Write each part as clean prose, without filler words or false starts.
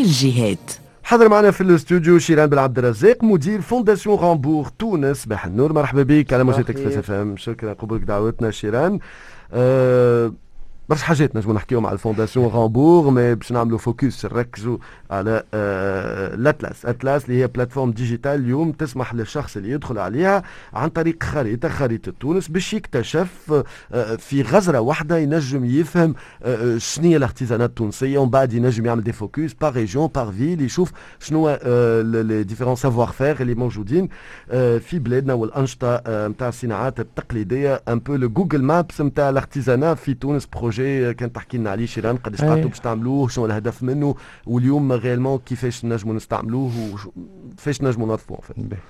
الجهات. حاضر معنا في الاستوديو شيران بن عبد الرزاق مدير فونداسيون غامبور تونس. صباح النور، مرحبا بك على موجة اكسبريس اف ام. شكرا قبولك دعوتنا شيران. برشا حاجات نجمو نحكيو مع الفونداسيون غامبور، مي باش نعملوا فوكس نركزوا على الاتلاس. اتلاس اللي هي بلاتفورم ديجيتال اليوم تسمح للشخص اللي يدخل عليها عن طريق خريطة تونس باش يكتشف في غزرة واحدة ينجم يفهم شنو هي الارتيزانات التونسية، ومن بعد ينجم يعمل دي فوكس بار ريجيون بار فيل، يشوف شنو لي ديفيرون سافوار فير اللي موجودين في بلادنا والأنشطة نتاع الصناعات التقليدية. ان بو لو جوجل مابس نتاع الارتيزانات في تونس. بروجي كان تحكي لنا عليه شيران، قداش قعدتوا باش تعملوه، شنو الهدف منه، واليوم غيالمون كيفاش نجموا نستعملوه وكيفاش نجموا نوظفوه.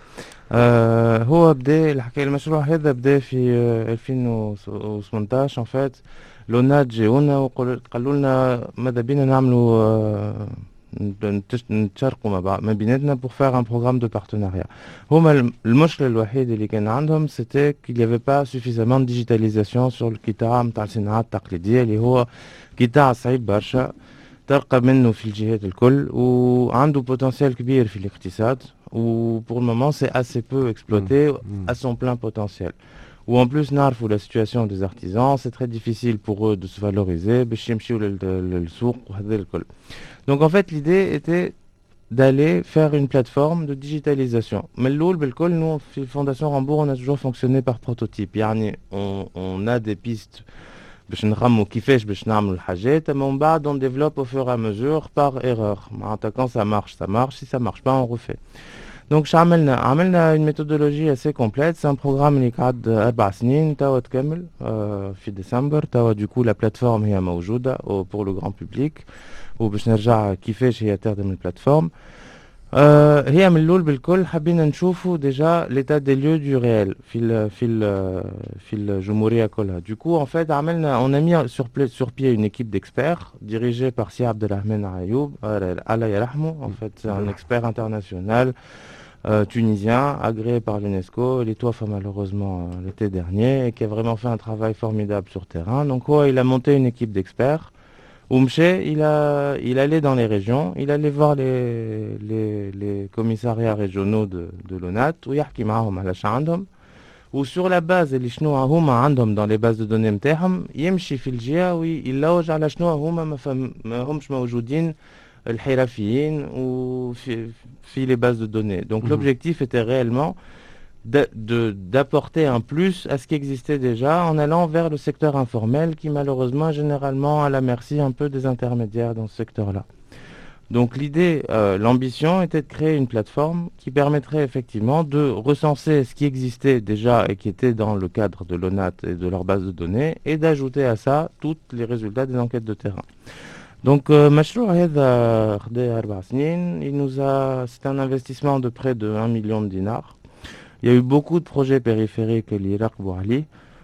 هو بدا الحكايه المشروع هذا بدا في 2018 ان فات. لونات جاونا وقالوا لنا ماذا بينا نعملوا نتشاركوا ما بيناتنا pour faire un programme de partenariat. هما المشكل الوحيد اللي كان عندهم c'était qu'il n'y avait pas suffisamment de digitalisation sur القطاع نتاع الصناعات التقليديه اللي هو قطاع صعيب برشا ترقى منه في الجهات الكل وعنده بوتنسيال كبير في الاقتصاد و pour le moment c'est assez peu exploité à son plein potentiel. Ou en plus نعرفوا la situation des artisans, c'est très difficile pour eux de se valoriser باش يمشيو للسوق وهذا الكل. Donc en fait l'idée était d'aller faire une plateforme de digitalisation. Mais l'oul بالكل nous في Fondation Rambourg on a toujours fonctionné par prototype. يعني on a des pistes باش نخمو كيفاش باش نعملوا الحاجات، mais من بعد on développe au fur et à mesure par erreur. معناتها quand ça marche, si ça marche pas on refait. Donc عملنا une méthodologie assez complète. C'est un programme اللي قعد 4 سنين توا تكمل في ديسمبر. توا du coup la plateforme هي موجودة pour le grand public وباش نرجع كيفاش هي تخدم البلاتفورم. هي من الأول بالكل حبينا نشوفوا déjà l'état des lieux du réel في الجمهورية كلها. Du coup en fait on a mis sur pied une équipe d'experts dirigée par Si Abdelrahman Ayoub, Allah yarahmou. En fait c'est un expert international tunisien agréé par l'UNESCO. Il est toifa malheureusement l'été dernier et qui a vraiment fait un travail formidable sur terrain. Donc il a monté une équipe d'experts. Oumché, il allait dans les régions, il allait voir les commissariats régionaux de l'ONAT ويحكي معهم على شنو عندهم وسور لا باز اللي شنو هما عندهم dans les bases de données نتاعهم يمشي في الجهة ويلوج على شنو هما ما همش موجودين الحرفيين وفي les bases de données. Donc l'objectif était réellement d'apporter un plus à ce qui existait déjà en allant vers le secteur informel qui malheureusement généralement à la merci un peu des intermédiaires dans ce secteur-là. Donc l'idée, l'ambition était de créer une plateforme qui permettrait effectivement de recenser ce qui existait déjà et qui était dans le cadre de l'ONAT et de leur base de données et d'ajouter à ça tous les résultats des enquêtes de terrain. Donc مشروع هذا خدا 4 سنين. C'est un investissement de près de 1 million de dinars. Il y a eu beaucoup de projets périphériques اللي يراقبوا عليه.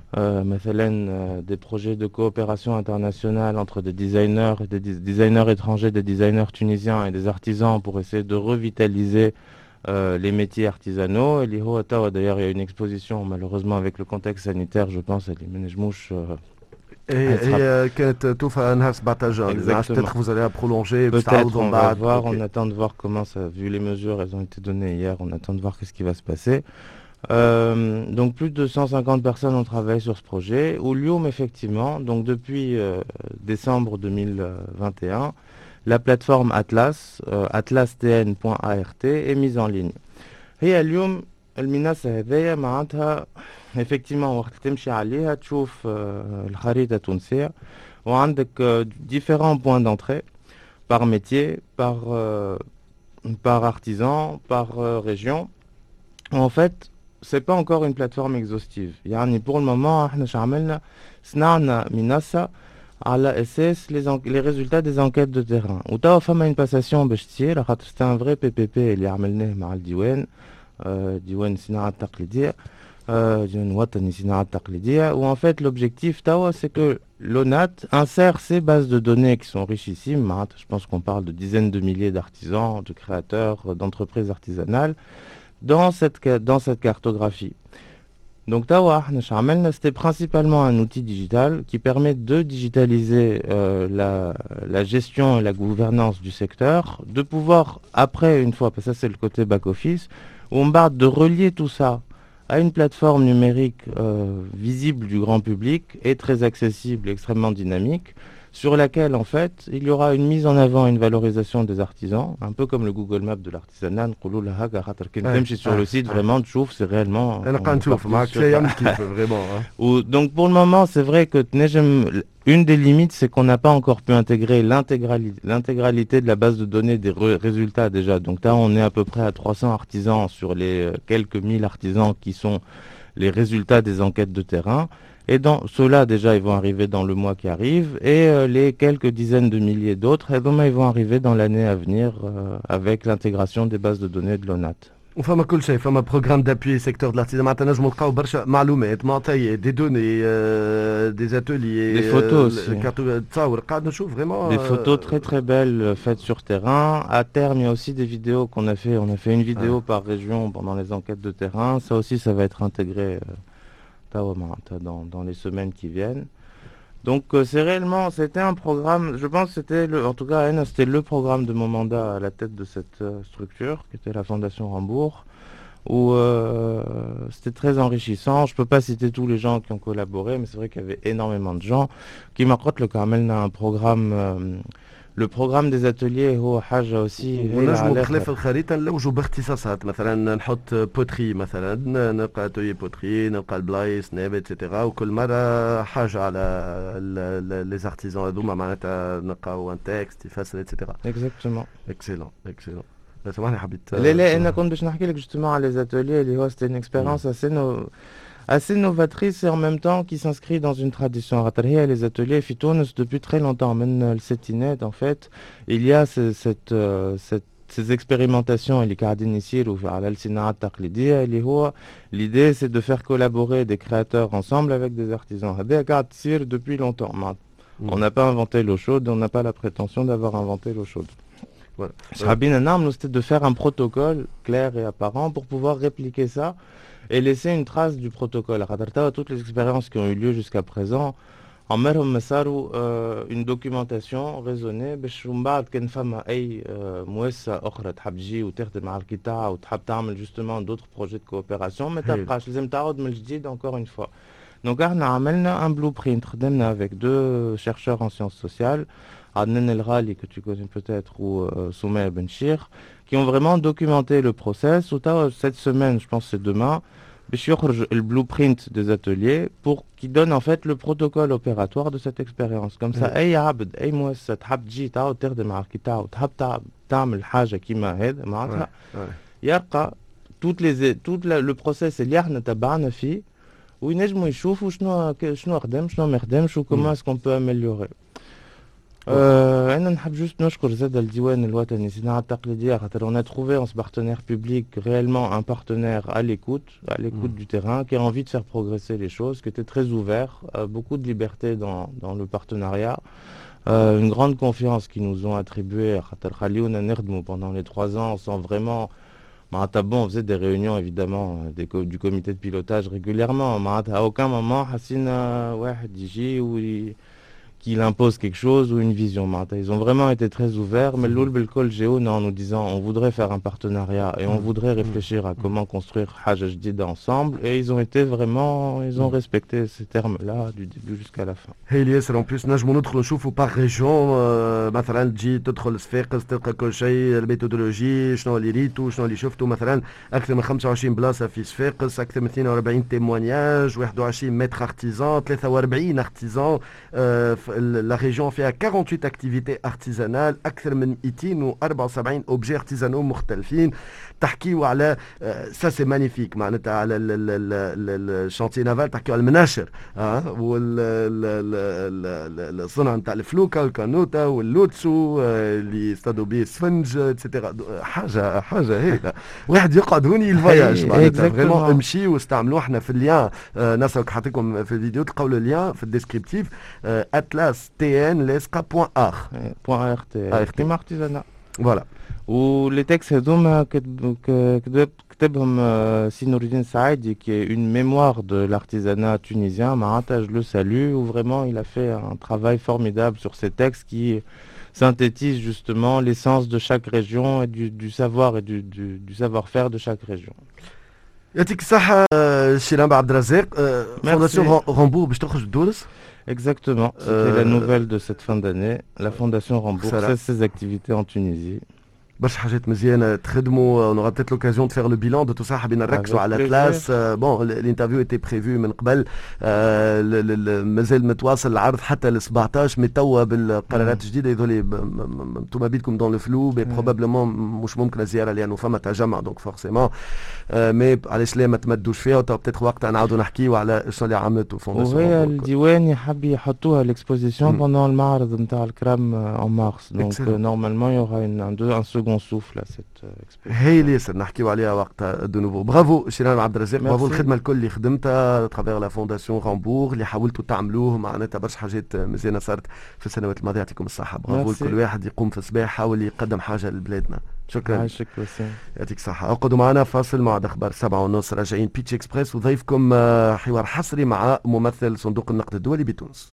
مثلا des projets de coopération internationale entre des designers étrangers, des designers tunisiens et des artisans pour essayer de revitaliser les métiers artisanaux. Et d'ailleurs il y a une exposition malheureusement avec le contexte sanitaire je pense اللي ما نجموش هي كانت توفى نهار 17 جان. Peut-être vous allez la prolonger. Peut-être on va voir, on attend de voir comment ça, vu les mesures, elles ont été données hier, on attend de voir qu'est-ce qui va se passer. Donc plus de 150 personnes ont travaillé sur ce projet. Au Lyon, effectivement, donc depuis décembre 2021, la plateforme Atlas, atlastn.art est mise en ligne. Et à Lyon, المنصة هذيا معناتها effectivement وقت تمشي عليها تشوف الخريطة التونسية وعندك différents points d'entrée par métier, par artisan, par région. En fait, c'est pas encore une plateforme exhaustive. يعني pour le moment احنا عملنا صنعنا منصة على اساس les résultats des enquêtes de terrain. وتوا فما une passation باش تصير خاطر c'est un vrai PPP اللي عملناه مع الديوان. ديوان الصناعة التقليدية ديوان وطني الصناعة التقليدية où en fait l'objectif توا c'est que l'ONAT insère ces bases de données qui sont richissimes. Je pense qu'on parle de dizaines de milliers d'artisans, de créateurs, d'entreprises artisanales dans cette cartographie. Donc Tawa, c'était principalement un outil digital qui permet de digitaliser la gestion et la gouvernance du secteur, de pouvoir, après, une fois, parce que ça c'est le côté back-office, on barre de relier tout ça à une plateforme numérique visible du grand public et très accessible, extrêmement dynamique, sur laquelle, en fait, il y aura une mise en avant, une valorisation des artisans, un peu comme le Google Maps de l'artisanat. Sur le site, vraiment, tu trouves, c'est réellement... Donc, pour le moment, c'est vrai que une des limites, c'est qu'on n'a pas encore pu intégrer l'intégralité de la base de données des résultats déjà. Donc là, on est à peu près à 300 artisans sur les quelques 1000 artisans qui sont les résultats des enquêtes de terrain. Et dans ceux-là, déjà, ils vont arriver dans le mois qui arrive. Et les quelques dizaines de milliers d'autres, ils vont arriver dans l'année à venir avec l'intégration des bases de données de l'ONAT. وفما كل شيء فما بروغرام دابوي سيكتور دو لارتيزان معناتها نجموا نلقاو برشا معلومات معطيات دي دوني دي اتوليي des photos aussi. تصاور قاعد نشوف vraiment des photos très très belles faites sur terrain. À terme, il y a aussi des vidéos qu'on a fait. On a fait une vidéo par région pendant les enquêtes de terrain. Ça aussi, ça va être intégré dans les semaines qui viennent. Donc c'était un programme, je pense que c'était le programme de mon mandat à la tête de cette structure, qui était la Fondation Rambourg, où c'était très enrichissant. Je ne peux pas citer tous les gens qui ont collaboré, mais c'est vrai qu'il y avait énormément de gens. Qui m'accroît le Carmel a un programme... Le programme des ateliers هو حاجة aussi ونجموا بخلاف الخريطة نلوجوا باختصاصات مثلا نحط بوتري مثلا نلقى اتولي بوتري نلقى البلايص ناب اتسيتيرا وكل مرة حاجة على لي زارتيزون هذوما معناتها نلقاو ان تكست يفسر اتسيتيرا. Exactement. اكسلون سامحني حبيت لا انا كنت باش نحكي لك justement على les ateliers اللي هو c'était une expérience assez novatrice et en même temps qui s'inscrit dans une tradition. Les ateliers Fitounes, depuis très longtemps, même le Setinet, en fait, il y a ces expérimentations, l'idée c'est de faire collaborer des créateurs ensemble avec des artisans. Depuis longtemps. On n'a pas inventé l'eau chaude, on n'a pas la prétention d'avoir inventé l'eau chaude. Voilà. C'était de faire un protocole clair et apparent pour pouvoir répliquer ça et laisser une trace du protocole. Toutes les expériences qui ont eu lieu jusqu'à présent, en une documentation raisonnée, justement d'autres projets de coopération, mais encore une fois. Donc on a un blueprint avec deux chercheurs en sciences sociales, Adnan El Ghali, que tu connais peut-être, ou Soumer Benchir, qui ont vraiment documenté le process. Cette semaine, je pense que c'est demain, le blueprint des ateliers qui donne en fait le protocole opératoire de cette expérience. Comme ça, أي عبد أي مؤسسة تحب تجي تخدم على الكتاب وتحب تعمل حاجة كيما هذا معناتها يلقى tout le process اللي احنا تبعنا فيه وينجموا يشوفوا شنو خدم شنو ما خدمش وكما est-ce qu'on peut améliorer. أنا نحب juste نشكر زاد الديوان الوطني للصناعة التقليدية خاطر on a trouvé en ce partenaire public réellement un partenaire à l'écoute du terrain qui a envie de faire progresser les choses, qui était très ouvert, beaucoup de liberté dans le partenariat, une grande confiance qu'ils nous ont attribuée pendant les 3 ans sans vraiment... on faisait des réunions évidemment du comité de pilotage régulièrement. À aucun moment qu'il impose quelque chose ou une vision. Ils ont vraiment été très ouverts, mais l'Oulbelkol Géo en nous disant on voudrait faire un partenariat et on voudrait réfléchir à comment construire Haja Jdida ensemble, et ils ont respecté ces termes-là du début jusqu'à la fin. En plus, نجموا ندخلوا نشوفوا par région مثلا تجي تدخل صفاقس تلقى كل شيء الميثودولوجي شنو اللي ريتو شنو اللي شفتوا مثلا اكثر من 25 بلاصه في صفاقس اكثر من 42 تيموانياج 21 متر ارتيزان 43 ارتيزان la région fait 48 activités artisanales أكثر من 274 objets artisanaux مختلفين تحكيوا على ça c'est magnifique معناتها على الشانتي نافال تحكيوا على المناشر والصنع نتاع الفلوكه والكانوتا واللوتسو اللي يصطادوا به السفنج اتسيتيرا حاجه هيك واحد يقعد هوني الفياج معناتها فريمون امشي واستعملوه احنا في اللين نسرك حاطيكم في الفيديو تلقاو اللين في الديسكريبتيف atlas tn lesca.art .art artisanat فوالا. ولي تكست هذوما كتبهم سي نور الدين سعيدي qui est une mémoire de l'artisanat tunisien. معناتها je le salue, où vraiment il a fait un travail formidable sur ces textes qui synthétisent justement l'essence de chaque région et du savoir et du savoir-faire de chaque région. يعطيك الصحة شيران عبد الرزاق. فونداسيون غامبور باش تخرج بالدورس. Exactement, c'était la nouvelle de cette fin d'année. La Fondation Rambourg cesse ses activités en Tunisie. برشا حاجات مزيانه تخدموا. on aura peut-être l'occasion de faire le bilan de tout ça. حابين نركزوا على كلاس. بون الانترفيو ايتي بريفو من قبل. مازال متواصل العرض حتى ل 17 مي توا بالقرارات الجديده يظهر انتم بيدكم دون الفلو بروبابلمون مش ممكن زياره لانه فما تجمع دونك فورسيمون. مي علاش لا ما تمدوش فيها وتوا بتيتر وقتها نعاودوا نحكيوا على شنو اللي عملته الفونداسيون. وهي الديوان يحب يحطوها l'exposition pendant المعرض نتاع الكرام en mars. Donc normalement il y aura un second souffle à cette exposition. هي اللي ياسر نحكيو عليها وقتها دو نوفو. برافو شيران عبد الرزاق. برافو الخدمه الكل اللي خدمتها ترافيغ لا فونداسيون غامبور اللي حاولتوا تعملوه. معناتها برشا حاجات مزيانه صارت في السنوات الماضيه. يعطيكم الصحه. برافو لكل واحد يقوم في الصباح حاول يقدم حاجه لبلادنا. شكرا. يعطيك الصحه. اقعدوا معنا فاصل مع اخبار 7:30 راجعين بيتش اكسبريس وضيفكم حوار حصري مع ممثل صندوق النقد الدولي بتونس.